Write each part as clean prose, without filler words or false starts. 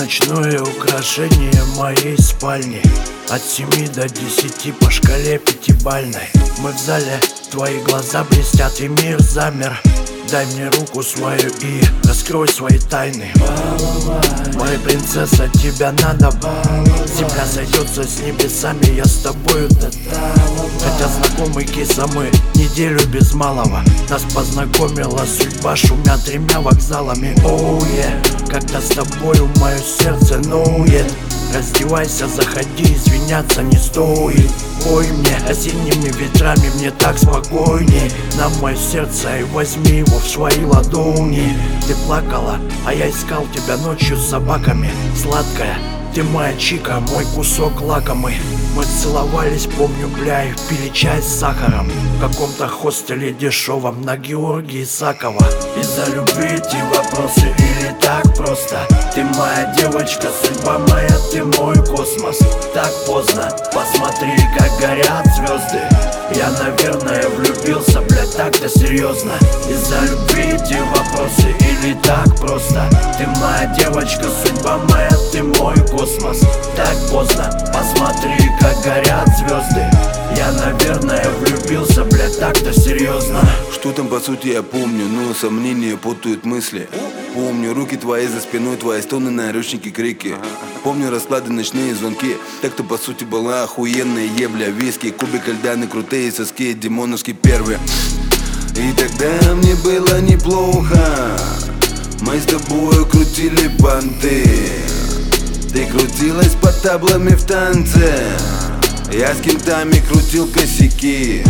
ночное украшение моей спальни. От 7 до 10 по шкале пятибалльной. Мы в зале, твои глаза блестят и мир замер. Дай мне руку свою и раскрой свои тайны. Моя принцесса, тебя надо. Земля сойдется с небесами, я с тобою. Хотя знакомый киса, мы неделю без малого. Нас познакомила судьба, шумя 3 вокзалами. Оу, когда с тобою мое сердце ноует. Раздевайся, заходи, извиняться не стоит. Ой, мне осенними ветрами, мне так спокойней. На мое сердце и возьми его в свои ладони. Ты плакала, а я искал тебя ночью с собаками. Сладкая, ты моя чика, мой кусок лакомый. Мы целовались, помню, бля, и пили чай с сахаром в каком-то хостеле дешевом на Георгия Исакова. Из-за любви эти вопросы или так просто? Ты моя девочка, судьба моя, ты мой космос. Так поздно, посмотри, как горят звезды. Я, наверное, влюбился, блядь, так-то серьезно. Из-за любви эти вопросы или так просто? Ты моя девочка, судьба моя, ты мой космос. Так поздно, посмотри, как горят звезды. Я, наверное, влюбился, блядь, так-то серьезно. Что там по сути я помню, но сомнения путают мысли. Помню руки твои за спиной, твои стоны, наручники, крики. Помню расклады, ночные звонки. Так-то по сути была охуенная ебля. Виски, кубик льда на крутые соски, димоновский первый. И тогда мне было неплохо. Мы с тобою крутили банты. Ты крутилась под таблами в танце. Я с кентами крутил косяки.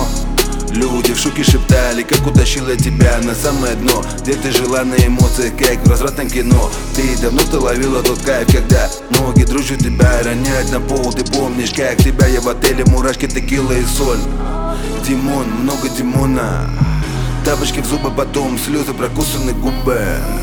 Люди в шоке шептали, как утащила тебя на самое дно. Где ты жила на эмоциях, как в развратном кино. Ты давно-то ловила тот кайф, когда ноги дружат тебя роняют на пол. Ты помнишь, как тебя я в отеле, мурашки, текила и соль. Димон, много Димона. Тапочки в зубы, потом слезы, прокусаны губы.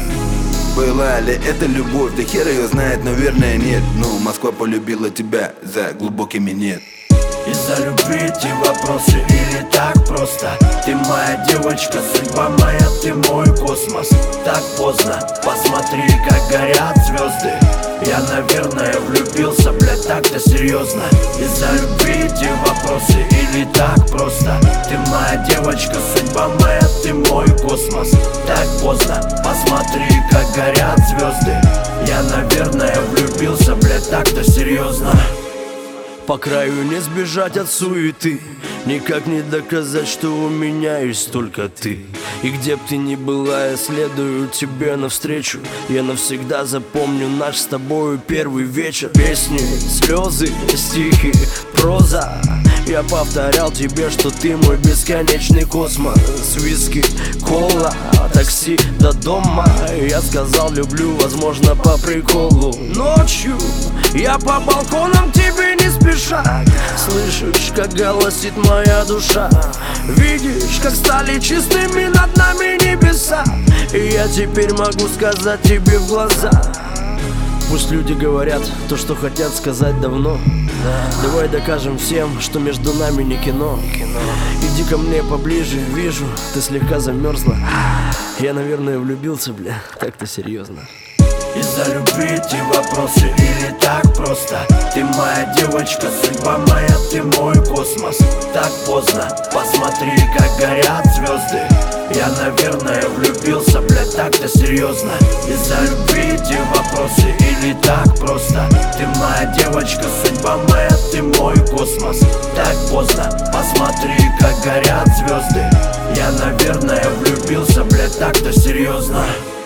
Была ли это любовь? Да хер ее знает, наверное нет. Но Москва полюбила тебя за глубокими нет. Из-за любви эти вопросы или так просто? Ты моя девочка, судьба моя, ты мой космос. Так поздно, посмотри, как горят звезды. Я, наверное, влюбился, блядь, так-то серьезно. Из-за любви эти вопросы или так просто? Ты моя девочка, судьба моя, ты мой космос. Так поздно, посмотри, как горят звезды. Я, наверное, влюбился, блядь, так-то серьезно. По краю не сбежать от суеты, никак не доказать, что у меня есть только ты. И где б ты ни была, я следую тебе навстречу. Я навсегда запомню наш с тобою первый вечер. Песни, слезы, стихи, проза. Я повторял тебе, что ты мой бесконечный космос. Виски, кола, такси до дома. Я сказал люблю, возможно по приколу. Ночью я по балконам тебе не спеша. Слышишь, как голосит моя душа. Видишь, как стали чистыми над нами небеса. И я теперь могу сказать тебе в глаза. Пусть люди говорят то, что хотят сказать давно. Давай докажем всем, что между нами не кино. Иди ко мне поближе, вижу, ты слегка замерзла. Я, наверное, влюбился, бля, так-то серьезно. Из-за любви эти вопросы или так просто? Ты моя девочка, судьба моя, ты мой космос. Так поздно, посмотри, как горят звезды. Я, наверное, влюбился, блядь, так-то серьезно. Из-за любви эти вопросы или так просто? Ты моя девочка, судьба моя, ты мой космос. Так поздно, посмотри, как горят звезды. Я, наверное, влюбился, блядь, так-то серьезно.